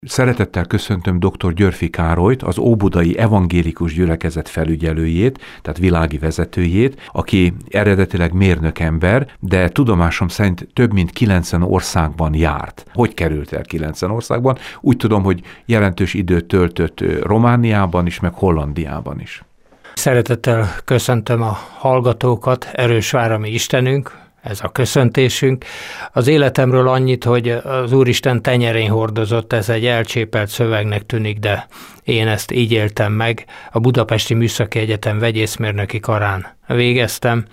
Szeretettel köszöntöm dr. Györffy Károlyt, az óbudai evangélikus gyülekezet felügyelőjét, tehát világi vezetőjét, aki eredetileg mérnökember, de tudomásom szerint több mint 90 országban járt. Hogy került el 90 országban? Úgy tudom, hogy jelentős időt töltött Romániában is, meg Hollandiában is. Szeretettel köszöntöm a hallgatókat, erős vár a mi Istenünk, ez a köszöntésünk. Az életemről annyit, hogy az Úristen tenyerén hordozott, ez egy elcsépelt szövegnek tűnik, de én ezt így éltem meg. A Budapesti Műszaki Egyetem vegyészmérnöki karán végeztem,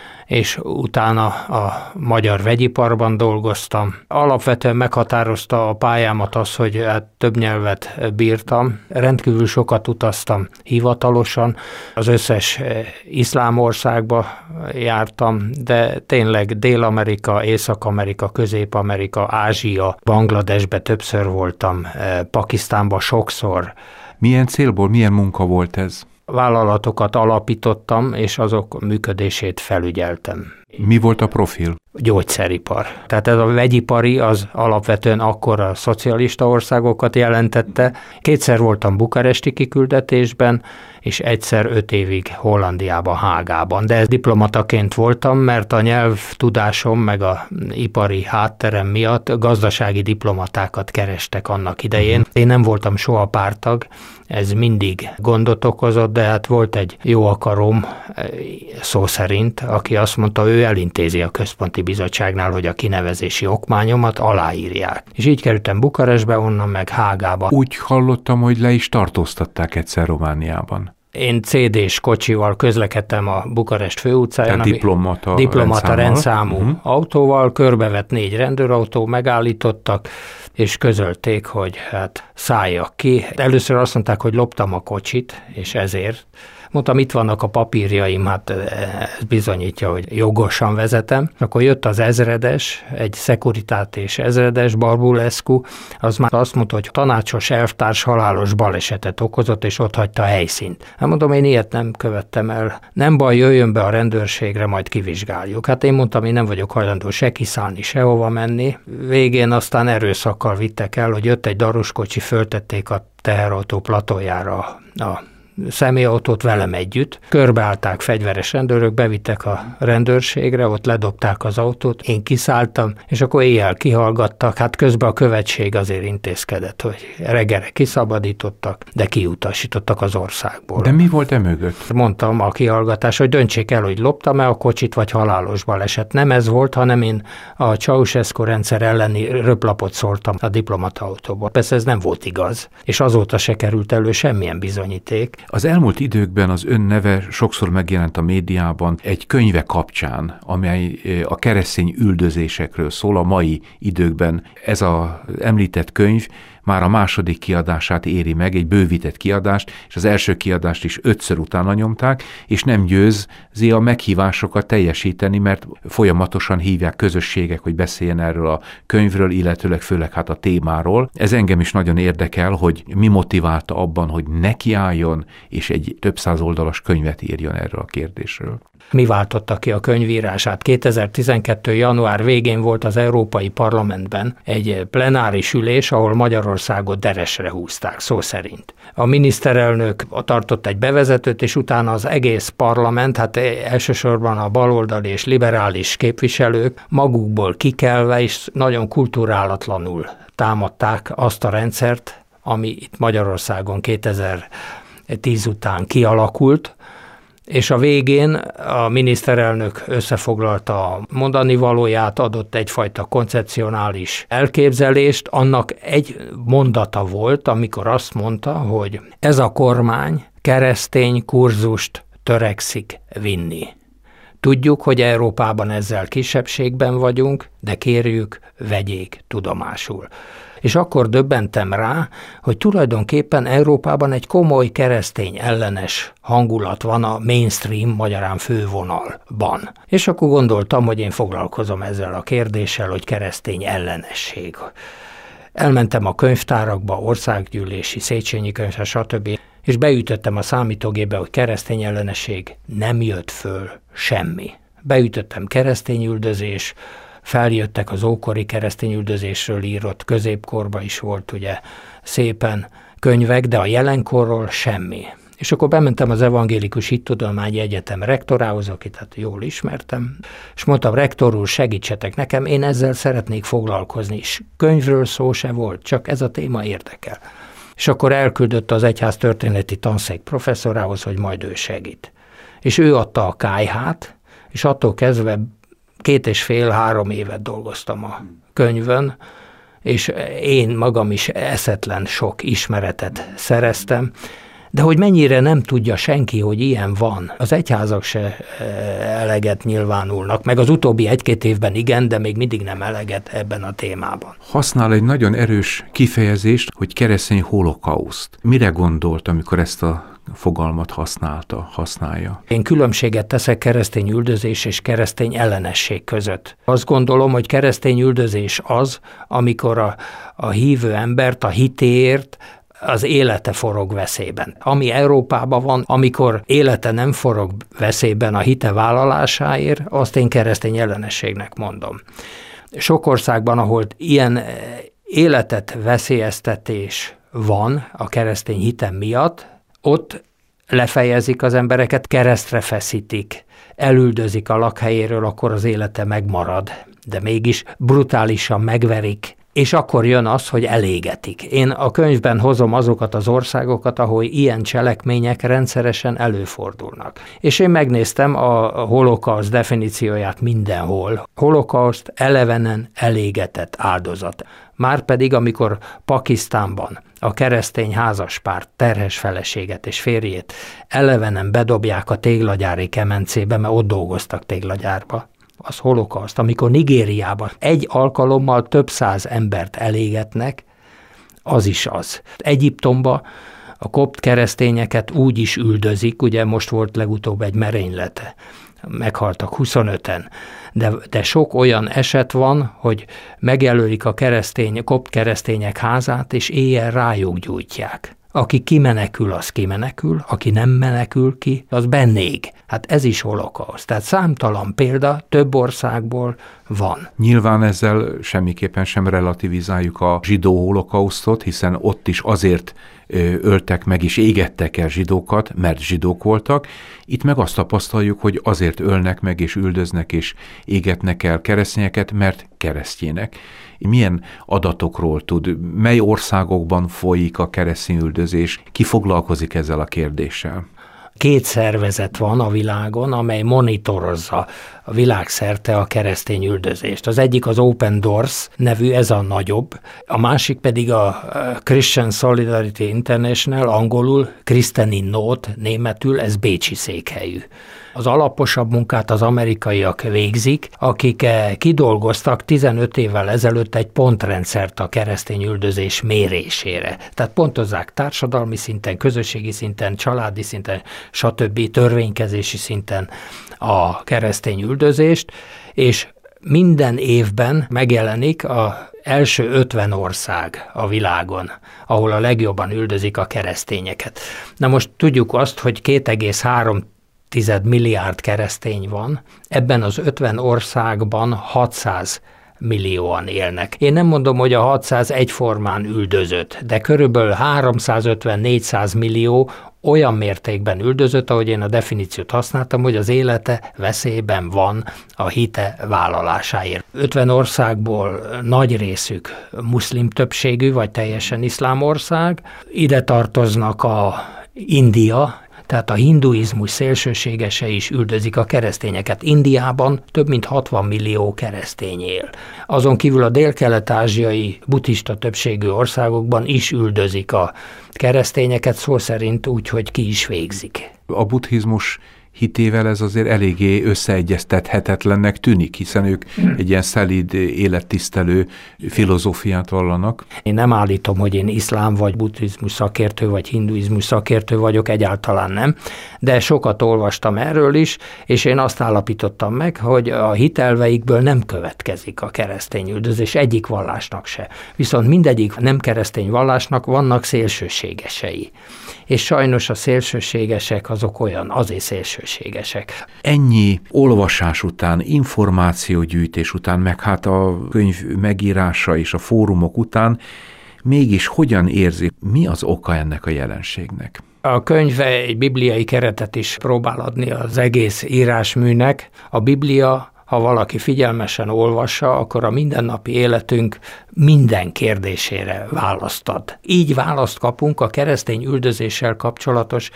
és utána a magyar vegyiparban dolgoztam. Alapvetően meghatározta a pályámat az, hogy több nyelvet bírtam. Rendkívül sokat utaztam hivatalosan, az összes iszlám országba jártam, de tényleg Dél-Amerika, Észak-Amerika, Közép-Amerika, Ázsia, Bangladesbe többször voltam, Pakisztánba sokszor. Milyen célból, milyen munka volt ez? Vállalatokat alapítottam, és azok működését felügyeltem. Mi volt a profil? Gyógyszeripar. Tehát ez a vegyipari az alapvetően akkor a szocialista országokat jelentette. Kétszer voltam bukaresti kiküldetésben, és egyszer 5 évig Hollandiában, Hágában. De ez diplomataként voltam, mert a nyelvtudásom meg a ipari hátterem miatt gazdasági diplomatákat kerestek annak idején. Én nem voltam soha párttag, ez mindig gondot okozott, de hát volt egy jó akarom, szó szerint, aki azt mondta, ő elintézi a központi bizottságnál, hogy a kinevezési okmányomat aláírják. És így kerültem Bukarestbe, onnan meg Hágába. Úgy hallottam, hogy le is tartóztatták egyszer Romániában. Én CD-s kocsival közlekedtem a Bukarest főutcáján. Diplomata rendszámú autóval, körbevett 4 rendőrautó, megállítottak, és közölték, hogy hát szálljak ki. Először azt mondták, hogy loptam a kocsit, és ezért. Mondtam, itt vannak a papírjaim, hát ez bizonyítja, hogy jogosan vezetem. Akkor jött az ezredes, egy szekuritátés ezredes, Barbulescu, az már azt mondta, hogy tanácsos elvtárs halálos balesetet okozott, és ott hagyta a helyszínt. Hát mondom, én ilyet nem követtem el. Nem baj, jöjjön be a rendőrségre, majd kivizsgáljuk. Hát én mondtam, én nem vagyok hajlandó se kiszállni, sehova menni. Végén aztán erőszakkal vittek el, hogy jött egy daruskocsi, föltették a teherautó platójára a személyautót velem együtt. Körbeállták fegyveres rendőrök, bevittek a rendőrségre, ott ledobták az autót, én kiszálltam, és akkor éjjel kihallgattak, hát közben a követség azért intézkedett, hogy reggelre kiszabadítottak, de kiutasítottak az országból. De mi volt mögött? Mondtam a kihallgatás, hogy döntsék el, hogy loptam-e a kocsit, vagy halálos baleset. Nem ez volt, hanem én a Ceausescu rendszer elleni röplapot szóltam a diplomata autóból. Persze ez nem volt igaz, és azóta se került elő semmilyen bizonyíték. Az elmúlt időkben az ön neve sokszor megjelent a médiában egy könyve kapcsán, amely a keresztény üldözésekről szól a mai időkben. Ez az említett könyv már a második kiadását éri meg, egy bővített kiadást, és az első kiadást is 5-ször utána nyomták, és nem győzi a meghívásokat teljesíteni, mert folyamatosan hívják közösségek, hogy beszéljen erről a könyvről, illetőleg főleg hát a témáról. Ez engem is nagyon érdekel, hogy mi motiválta abban, hogy nekiálljon, és egy több 100 oldalas könyvet írjon erről a kérdésről. Mi váltotta ki a könyvírását? 2012. január végén volt az Európai Parlamentben egy plenáris ülés, ahol Magyarországot deresre húzták, szó szerint. A miniszterelnök tartott egy bevezetőt, és utána az egész parlament, hát elsősorban a baloldali és liberális képviselők magukból kikelve és nagyon kulturálatlanul támadták azt a rendszert, ami itt Magyarországon 2010 után kialakult, és a végén a miniszterelnök összefoglalta a mondani valóját, adott egyfajta koncepcionális elképzelést, annak egy mondata volt, amikor azt mondta, hogy ez a kormány keresztény kurzust törekszik vinni. Tudjuk, hogy Európában ezzel kisebbségben vagyunk, de kérjük, vegyék tudomásul. És akkor döbbentem rá, hogy tulajdonképpen Európában egy komoly keresztény ellenes hangulat van a mainstream, magyarán fővonalban. És akkor gondoltam, hogy én foglalkozom ezzel a kérdéssel, hogy keresztény ellenesség. Elmentem a könyvtárakba, országgyűlési, Széchenyi könyvtár, stb. És beütöttem a számítógépbe, hogy keresztény ellenesség, nem jött föl semmi. Beütöttem keresztény üldözés, feljöttek az ókori keresztényüldözésről írott, középkorban is volt ugye szépen könyvek, de a jelenkorról semmi. És akkor bementem az Evangélikus Hittudományi Egyetem rektorához, akit hát jól ismertem, és mondtam, rektor úr, segítsetek nekem, én ezzel szeretnék foglalkozni, és könyvről szó se volt, csak ez a téma érdekel. És akkor elküldött az egyház történeti tanszék professzorához, hogy majd ő segít. És ő adta a kályhát, és attól kezdve 2,5-3 évet dolgoztam a könyvön, és én magam is eszetlen sok ismeretet szereztem, de hogy mennyire nem tudja senki, hogy ilyen van. Az egyházak se eleget nyilvánulnak, meg az utóbbi 1-2 évben igen, de még mindig nem eleget ebben a témában. Használ egy nagyon erős kifejezést, hogy keresztény holokauszt. Mire gondolt, amikor ezt a fogalmat használja? Én különbséget teszek keresztény üldözés és keresztény ellenesség között. Azt gondolom, hogy keresztény üldözés az, amikor a hívő embert a hitéért az élete forog veszélyben. Ami Európában van, amikor élete nem forog veszélyben a hite vállalásáért, azt én keresztény ellenességnek mondom. Sok országban, ahol ilyen életet veszélyeztetés van a keresztény hitem miatt, ott lefejezik az embereket, keresztre feszítik, elüldözik a lakhelyéről, akkor az élete megmarad, de mégis brutálisan megverik, és akkor jön az, hogy elégetik. Én a könyvben hozom azokat az országokat, ahol ilyen cselekmények rendszeresen előfordulnak. És én megnéztem a holokauszt definícióját mindenhol. Holokauszt elevenen elégetett áldozat. Márpedig, amikor Pakisztánban a keresztény házaspár terhes feleséget és férjét elevenen bedobják a téglagyári kemencébe, mert ott dolgoztak téglagyárba, az holokauszt. Amikor Nigériában egy alkalommal több száz embert elégetnek, az is az. Egyiptomban a kopt keresztényeket úgy is üldözik, ugye most volt legutóbb egy merénylete, meghaltak 25-en, de sok olyan eset van, hogy megjelölik a kopt keresztények házát, és éjjel rájuk gyújtják. Aki kimenekül, az kimenekül, aki nem menekül ki, az bennég. Hát ez is holokauszt. Tehát számtalan példa több országból van. Nyilván ezzel semmiképpen sem relativizáljuk a zsidó holokausztot, hiszen ott is azért öltek meg és égettek el zsidókat, mert zsidók voltak. Itt meg azt tapasztaljuk, hogy azért ölnek meg és üldöznek és égetnek el keresztényeket, mert keresztjének. Milyen adatokról tud, mely országokban folyik a keresztény üldözés, ki foglalkozik ezzel a kérdéssel? 2 szervezet van a világon, amely monitorozza a világszerte a keresztény üldözést. Az egyik az Open Doors nevű, ez a nagyobb, a másik pedig a Christian Solidarity International, angolul Christen in Not, németül, ez bécsi székhelyű. Az alaposabb munkát az amerikaiak végzik, akik kidolgoztak 15 évvel ezelőtt egy pontrendszert a keresztény üldözés mérésére. Tehát pontozzák társadalmi szinten, közösségi szinten, családi szinten, stb. Törvénykezési szinten a keresztény üldözést, és minden évben megjelenik az első 50 ország a világon, ahol a legjobban üldözik a keresztényeket. Na most tudjuk azt, hogy 2,3 milliárd keresztény van, ebben az 50 országban 600 millióan élnek. Én nem mondom, hogy a 600 egyformán üldözött, de körülbelül 350-400 millió olyan mértékben üldözött, ahogy én a definíciót használtam, hogy az élete veszélyben van a hite vállalásáért. 50 országból nagy részük muszlim többségű, vagy teljesen iszlám ország. Ide tartoznak a India, tehát a hinduizmus szélsőségesei is üldözik a keresztényeket. Indiában több mint 60 millió keresztény él. Azon kívül a dél-kelet-ázsiai buddhista többségű országokban is üldözik a keresztényeket, szó szerint úgy, hogy ki is végzik. A buddhizmus hitével ez azért eléggé összeegyeztethetetlennek tűnik, hiszen ők egy ilyen szelíd, élettisztelő filozófiát vallanak. Én nem állítom, hogy én iszlám vagy buddhizmus szakértő, vagy hinduizmus szakértő vagyok, egyáltalán nem, de sokat olvastam erről is, és én azt állapítottam meg, hogy a hitelveikből nem következik a keresztény üldözés egyik vallásnak se. Viszont mindegyik nem keresztény vallásnak vannak szélsőségesei. És sajnos a szélsőségesek azok azért szélsőségesek, szélsőségesek. Ennyi olvasás után, információgyűjtés után, meg hát a könyv megírása és a fórumok után mégis hogyan érzi, mi az oka ennek a jelenségnek? A könyv egy bibliai keretet is próbál adni az egész írásműnek. A Biblia, ha valaki figyelmesen olvassa, akkor a mindennapi életünk minden kérdésére választ ad. Így választ kapunk a keresztény üldözéssel kapcsolatos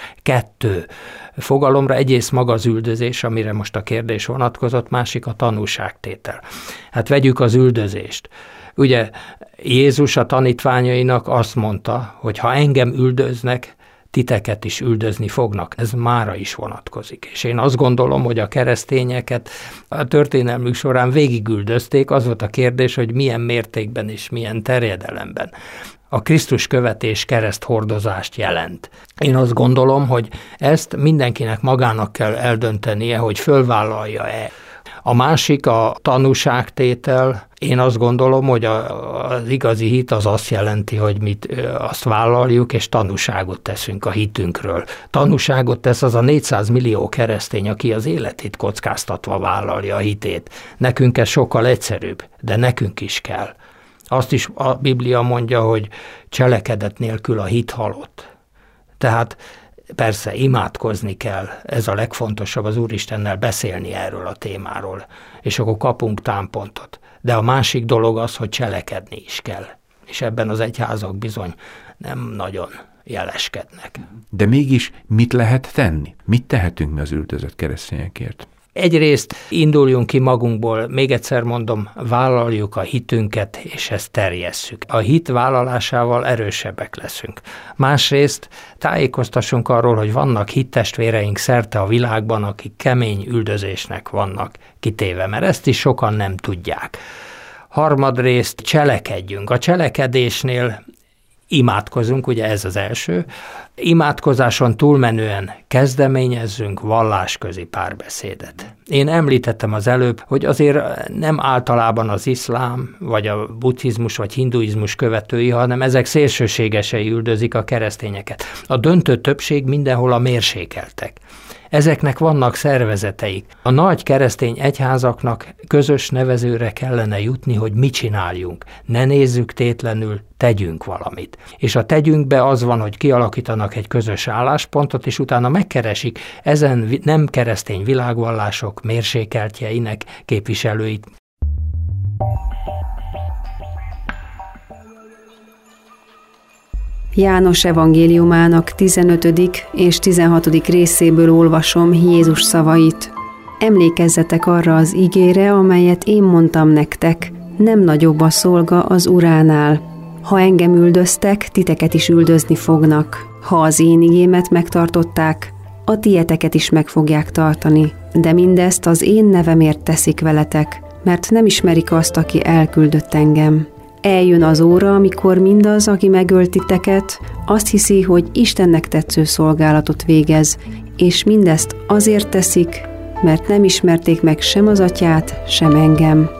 2 fogalomra. Egyrészt maga az üldözés, amire most a kérdés vonatkozott, másik a tanúságtétel. Hát vegyük az üldözést. Ugye Jézus a tanítványainak azt mondta, hogy ha engem üldöznek, titeket is üldözni fognak. Ez mára is vonatkozik. És én azt gondolom, hogy a keresztényeket a történelmük során végigüldözték. Az volt a kérdés, hogy milyen mértékben és milyen terjedelemben. A Krisztus követés kereszthordozást jelent. Én azt gondolom, hogy ezt mindenkinek magának kell eldöntenie, hogy fölvállalja-e. A másik a tanúságtétel. Én azt gondolom, hogy az igazi hit az azt jelenti, hogy mit azt vállaljuk, és tanúságot teszünk a hitünkről. Tanúságot tesz az a 400 millió keresztény, aki az életét kockáztatva vállalja a hitét. Nekünk ez sokkal egyszerűbb, de nekünk is kell. Azt is a Biblia mondja, hogy cselekedet nélkül a hit halott. Tehát persze imádkozni kell, ez a legfontosabb, az Úristennel beszélni erről a témáról, és akkor kapunk támpontot. De a másik dolog az, hogy cselekedni is kell. És ebben az egyházak bizony nem nagyon jeleskednek. De mégis mit lehet tenni? Mit tehetünk mi az üldözött keresztényekért? Egyrészt induljunk ki magunkból, még egyszer mondom, vállaljuk a hitünket, és ezt terjesszük. A hit vállalásával erősebbek leszünk. Másrészt tájékoztassunk arról, hogy vannak hittestvéreink szerte a világban, akik kemény üldözésnek vannak kitéve, mert ezt is sokan nem tudják. Harmadrészt cselekedjünk. A cselekedésnél imádkozunk, ugye ez az első. Imádkozáson túlmenően kezdeményezzünk vallásközi párbeszédet. Én említettem az előbb, hogy azért nem általában az iszlám, vagy a buddhizmus, vagy hinduizmus követői, hanem ezek szélsőségesei üldözik a keresztényeket. A döntő többség mindenhol a mérsékeltek. Ezeknek vannak szervezeteik. A nagy keresztény egyházaknak közös nevezőre kellene jutni, hogy mit csináljunk. Ne nézzük tétlenül, tegyünk valamit. És a tegyünkbe az van, hogy kialakítanak egy közös álláspontot, és utána megkeresik ezen nem keresztény világvallások mérsékeltjeinek képviselőit. János evangéliumának 15. és 16. részéből olvasom Jézus szavait. Emlékezzetek arra az igére, amelyet én mondtam nektek, nem nagyobb a szolga az uránál. Ha engem üldöztek, titeket is üldözni fognak. Ha az én igémet megtartották, a tieteket is meg fogják tartani. De mindezt az én nevemért teszik veletek, mert nem ismerik azt, aki elküldött engem. Eljön az óra, amikor mindaz, aki megölt titeket, azt hiszi, hogy Istennek tetsző szolgálatot végez, és mindezt azért teszik, mert nem ismerték meg sem az Atyát, sem engem.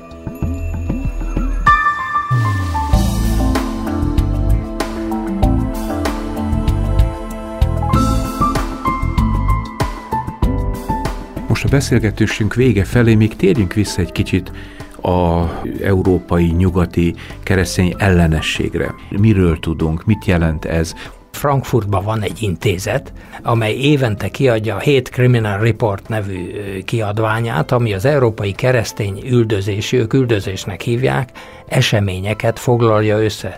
Most a beszélgetésünk vége felé még térjünk vissza egy kicsit az európai, nyugati keresztény ellenességre. Miről tudunk, mit jelent ez? Frankfurtban van egy intézet, amely évente kiadja a Hate Criminal Report nevű kiadványát, ami az európai keresztény üldözési, ők üldözésnek hívják, eseményeket foglalja össze.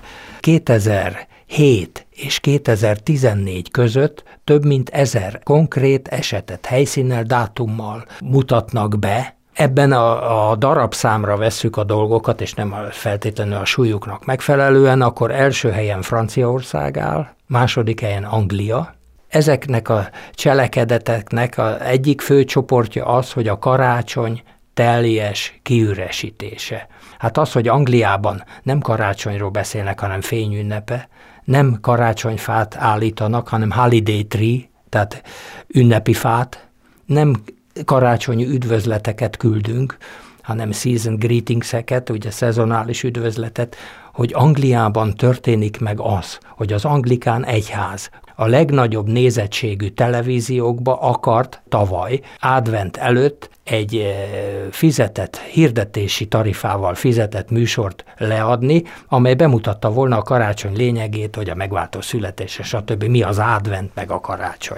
2007 és 2014 között több mint 1000 konkrét esetet helyszínnel, dátummal mutatnak be. Ebben a darabszámra vesszük a dolgokat, és nem feltétlenül a súlyuknak megfelelően, akkor első helyen Franciaország áll, második helyen Anglia. Ezeknek a cselekedeteknek az egyik fő csoportja az, hogy a karácsony teljes kiüresítése. Hát az, hogy Angliában nem karácsonyról beszélnek, hanem fényünnepe, nem karácsonyfát állítanak, hanem holiday tree, tehát ünnepi fát, nem karácsonyi üdvözleteket küldünk, hanem season greetingseket, ugye szezonális üdvözletet, hogy Angliában történik meg az, hogy az anglikán egyház a legnagyobb nézettségű televíziókba akart tavaly, advent előtt egy fizetett, hirdetési tarifával fizetett műsort leadni, amely bemutatta volna a karácsony lényegét, hogy a megváltó születése, stb. Mi az advent meg a karácsony.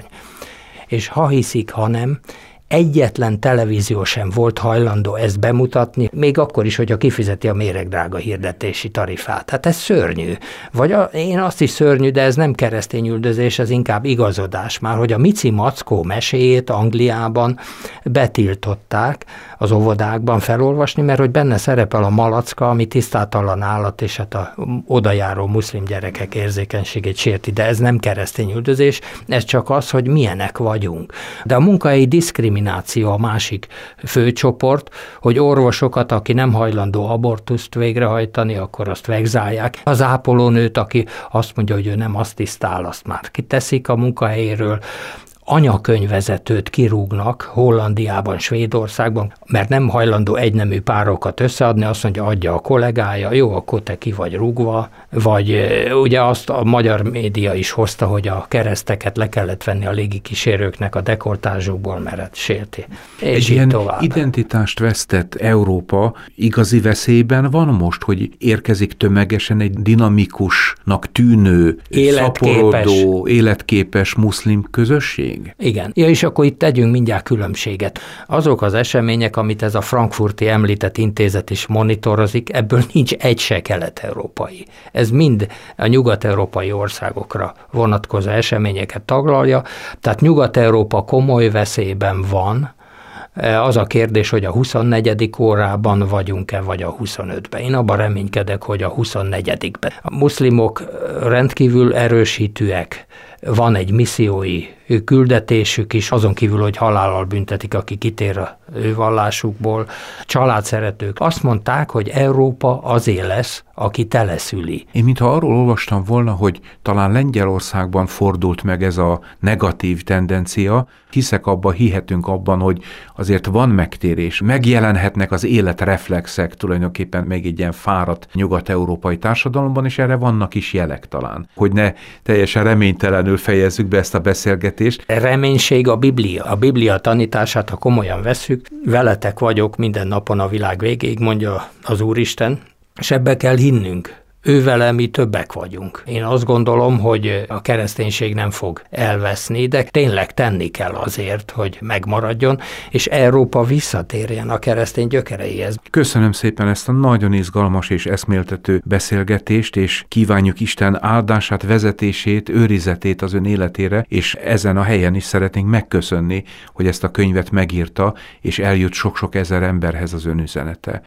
És ha hiszik, ha nem, egyetlen televízió sem volt hajlandó ezt bemutatni, még akkor is, hogyha kifizeti a méregdrága hirdetési tarifát. Hát ez szörnyű. Vagy én azt is szörnyű, de ez nem keresztényüldözés, ez inkább igazodás már, hogy a Mici Mackó meséjét Angliában betiltották az óvodákban felolvasni, mert hogy benne szerepel a malacka, ami tisztátalan állat, és hát a odajáró muszlim gyerekek érzékenységét sérti, de ez nem keresztényüldözés, ez csak az, hogy milyenek vagyunk. De a munkahelyi diszkrimináció a másik főcsoport, hogy orvosokat, aki nem hajlandó abortuszt végrehajtani, akkor azt vegzálják. Az ápolónőt, aki azt mondja, hogy ő nem asszisztál, azt már kiteszik a munkahelyéről. Anyakönyvvezetőt kirúgnak Hollandiában, Svédországban, mert nem hajlandó egynemű párokat összeadni, azt mondja, adja a kollégája, jó, akkor te ki vagy rúgva, vagy ugye azt a magyar média is hozta, hogy a kereszteket le kellett venni a légikísérőknek a dekoltázsukból, mert sérti. És ilyen tovább. Identitást vesztett Európa igazi veszélyben van most, hogy érkezik tömegesen egy dinamikusnak tűnő, szaporodó, életképes muszlim közösség? Igen. Ja, és akkor itt tegyünk mindjárt különbséget. Azok az események, amit ez a frankfurti említett intézet is monitorozik, ebből nincs egy se kelet-európai. Ez mind a nyugat-európai országokra vonatkozó eseményeket taglalja, tehát Nyugat-Európa komoly veszélyben van. Az a kérdés, hogy a 24. órában vagyunk-e, vagy a 25-ben. Én abban reménykedek, hogy a 24-ben. A muszlimok rendkívül erősítőek, van egy missziói küldetésük is, azon kívül, hogy halállal büntetik, aki kitér a ő vallásukból. Családszeretők azt mondták, hogy Európa azért lesz, aki teleszüli. Én mintha arról olvastam volna, hogy talán Lengyelországban fordult meg ez a negatív tendencia, hihetünk abban, hogy azért van megtérés, megjelenhetnek az életreflexek tulajdonképpen még egy ilyen fáradt nyugat-európai társadalomban, és erre vannak is jelek talán. Hogy ne teljesen reménytelenül fejezzük be ezt a beszélgetést. Reménység a Biblia. A Biblia tanítását, ha komolyan vesszük, veletek vagyok minden napon a világ végéig, mondja az Úristen, és ebbe kell hinnünk. Ővele mi többek vagyunk. Én azt gondolom, hogy a kereszténység nem fog elveszni, de tényleg tenni kell azért, hogy megmaradjon, és Európa visszatérjen a keresztény gyökereihez. Köszönöm szépen ezt a nagyon izgalmas és eszméltető beszélgetést, és kívánjuk Isten áldását, vezetését, őrizetét az ön életére, és ezen a helyen is szeretnénk megköszönni, hogy ezt a könyvet megírta, és eljut sok-sok ezer emberhez az ön üzenete.